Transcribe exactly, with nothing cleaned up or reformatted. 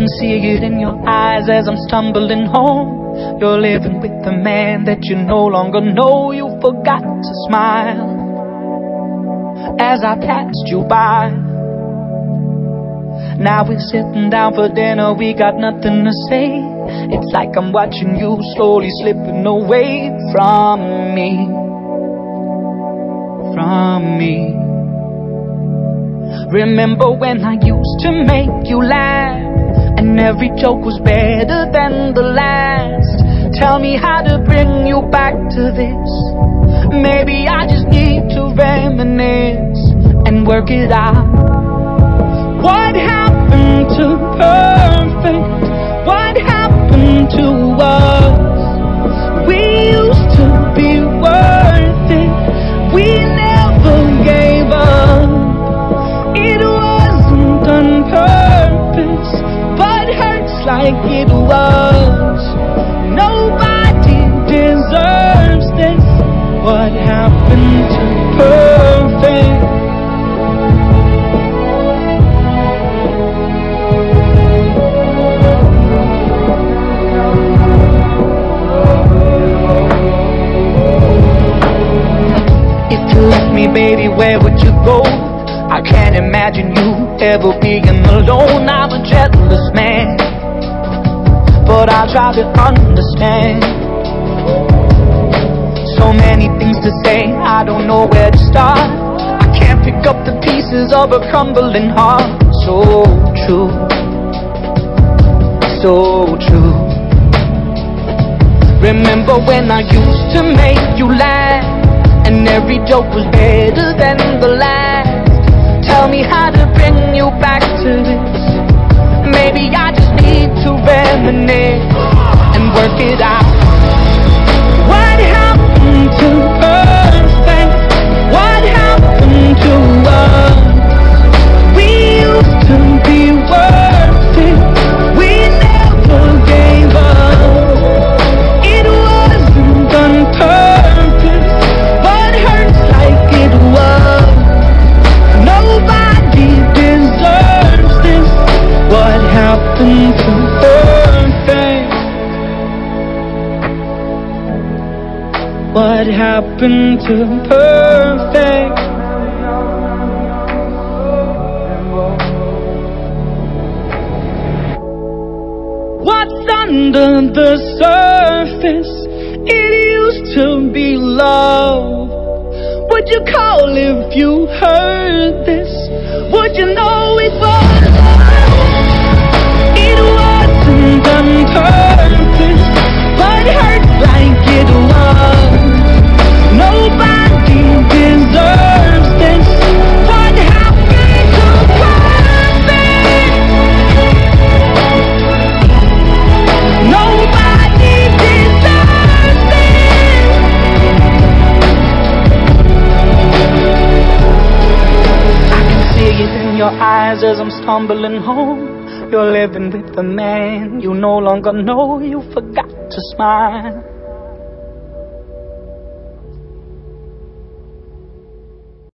see it in your eyes as I'm stumbling home. You're living with the man that you no longer know. You forgot to smile as I passed you by. Now we're sitting down for dinner, we got nothing to say. It's like I'm watching you slowly slipping away from me, from me. Remember when I used to make you laugh, and every joke was better than the last. Tell me how to bring you back to this. Maybe I just need to reminisce and work it out. What happened to perfect? What happened to us? We used to be worth it. We never gave up. It wasn't on purpose, but hurts like it was. Nobody deserves this. What happened to perfect? Baby, where would you go? I can't imagine you ever being alone. I'm a jealous man, but I'll try to understand. So many things to say, I don't know where to start. I can't pick up the pieces of a crumbling heart. So true, so true. Remember when I used to make you laugh, and every joke was better than the last. Tell me how to bring you back to this. Maybe I just need to reminisce and work it out. What happened to perfect? What happened to us? We used to be worth it. We never gave up. It wasn't on purpose, but hurts like it was. Nobody deserves this. What happened to perfect? What happened to perfect? What's under the surface? It used to be love. Would you call if you heard this? Would you know it was love? It wasn't on purpose, but hurts like it was. Nobody deserves this. What happened to perfect? Nobody deserves this. I can see it in your eyes as I'm stumbling home. You're living with a man you no longer know. You forgot to smile